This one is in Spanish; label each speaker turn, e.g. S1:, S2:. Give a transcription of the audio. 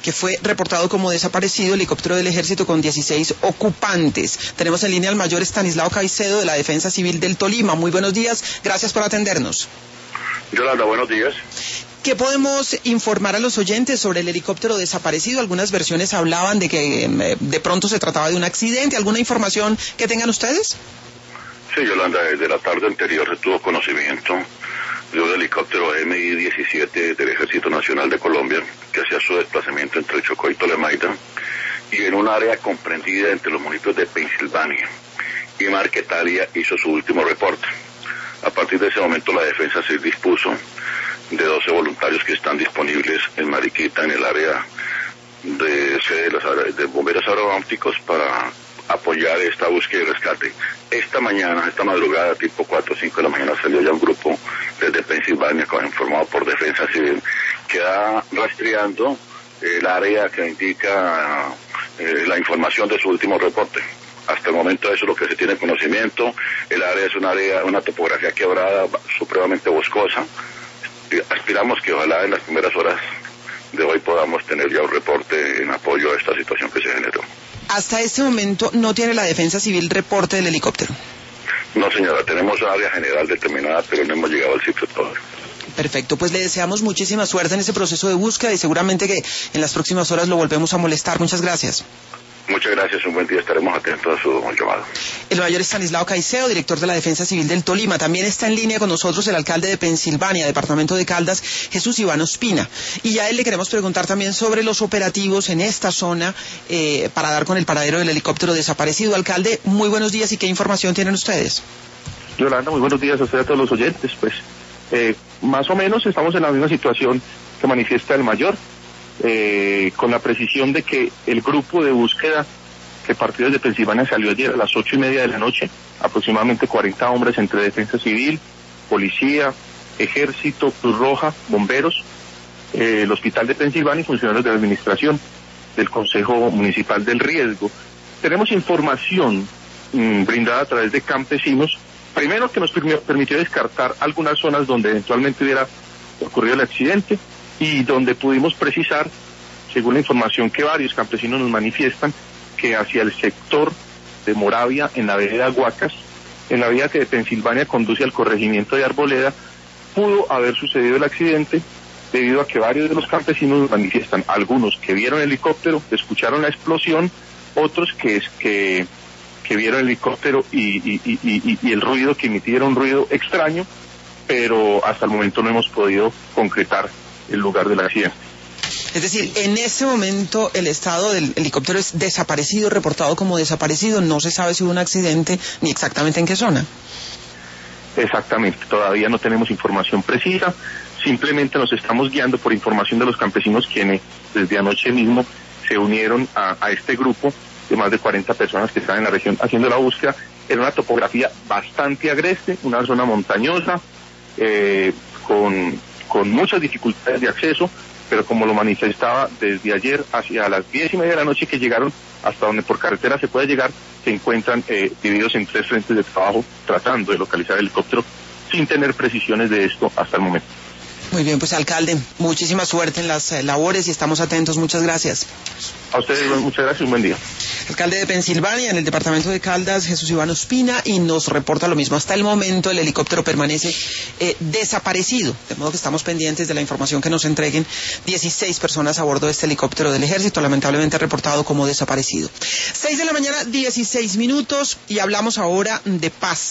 S1: que fue reportado como desaparecido, helicóptero del Ejército con 16 ocupantes. Tenemos en línea al mayor Estanislao Caicedo de la Defensa Civil del Tolima. Muy buenos días, gracias por atendernos.
S2: Yolanda, buenos días.
S1: ¿Qué podemos informar a los oyentes sobre el helicóptero desaparecido? Algunas versiones hablaban de que de pronto se trataba de un accidente. ¿Alguna información que tengan ustedes?
S2: Sí, Yolanda, desde la tarde anterior se tuvo conocimiento de un helicóptero Mi-17 del Ejército Nacional de Colombia que hacía su desplazamiento entre Chocó y Tolemaida y en un área comprendida entre los municipios de Pensilvania y Marquetalia hizo su último reporte. A partir de ese momento la defensa se dispuso de 12 voluntarios que están disponibles en Mariquita, en el área de sede de bomberos aeronáuticos, para apoyar esta búsqueda y rescate. Esta madrugada, tipo 4 o 5 de la mañana, salió ya un grupo desde Pensilvania, informado por Defensa Civil, que va rastreando el área que indica la información de su último reporte. Hasta el momento eso es lo que se tiene conocimiento. El área es una topografía quebrada, supremamente boscosa. Aspiramos que ojalá en las primeras horas de hoy podamos tener ya un reporte en apoyo a esta situación que se generó.
S1: Hasta este momento no tiene la Defensa Civil reporte del helicóptero.
S2: No, señora, tenemos una área general determinada, pero no hemos llegado al sitio todavía.
S1: Perfecto, pues le deseamos muchísima suerte en ese proceso de búsqueda y seguramente que en las próximas horas lo volvemos a molestar. Muchas gracias.
S2: Muchas gracias, un buen día, estaremos atentos a su llamado.
S1: El mayor Estanislao Caicedo, director de la Defensa Civil del Tolima. También está en línea con nosotros el alcalde de Pensilvania, departamento de Caldas, Jesús Iván Ospina. Y a él le queremos preguntar también sobre los operativos en esta zona para dar con el paradero del helicóptero desaparecido. Alcalde, muy buenos días, ¿y qué información tienen ustedes?
S3: Yolanda, muy buenos días a usted y a todos los oyentes. Pues más o menos estamos en la misma situación que manifiesta el mayor. Con la precisión de que el grupo de búsqueda que partió desde Pensilvania salió ayer a las 8:30 de la noche, aproximadamente 40 hombres entre Defensa Civil, Policía, Ejército, Cruz Roja, Bomberos, el Hospital de Pensilvania y funcionarios de la Administración del Consejo Municipal del Riesgo. Tenemos información brindada a través de campesinos, primero que nos permitió descartar algunas zonas donde eventualmente hubiera ocurrido el accidente, y donde pudimos precisar, según la información que varios campesinos nos manifiestan, que hacia el sector de Moravia, en la vereda Huacas, en la vía que de Pensilvania conduce al corregimiento de Arboleda, pudo haber sucedido el accidente debido a que varios de los campesinos nos manifiestan, algunos que vieron el helicóptero, escucharon la explosión, otros que vieron el helicóptero y el ruido que emitía era un ruido extraño, pero hasta el momento no hemos podido concretar el lugar del accidente.
S1: Es decir, en este momento el estado del helicóptero es desaparecido, reportado como desaparecido, no se sabe si hubo un accidente ni exactamente en qué zona.
S3: Exactamente, todavía no tenemos información precisa, simplemente nos estamos guiando por información de los campesinos quienes desde anoche mismo se unieron a este grupo de más de 40 personas que están en la región haciendo la búsqueda. Era una topografía bastante agreste, una zona montañosa, con muchas dificultades de acceso, pero como lo manifestaba desde ayer hacia las 10:30 de la noche que llegaron hasta donde por carretera se puede llegar, se encuentran divididos en 3 frentes de trabajo tratando de localizar el helicóptero sin tener precisiones de esto hasta el momento.
S1: Muy bien, pues alcalde, muchísima suerte en las labores y estamos atentos. Muchas gracias.
S3: A ustedes muchas gracias y un buen día.
S1: Alcalde de Pensilvania, en el departamento de Caldas, Jesús Iván Ospina, y nos reporta lo mismo. Hasta el momento el helicóptero permanece desaparecido, de modo que estamos pendientes de la información que nos entreguen. 16 personas a bordo de este helicóptero del Ejército, lamentablemente reportado como desaparecido. 6 de la mañana, 16 minutos, y hablamos ahora de paz.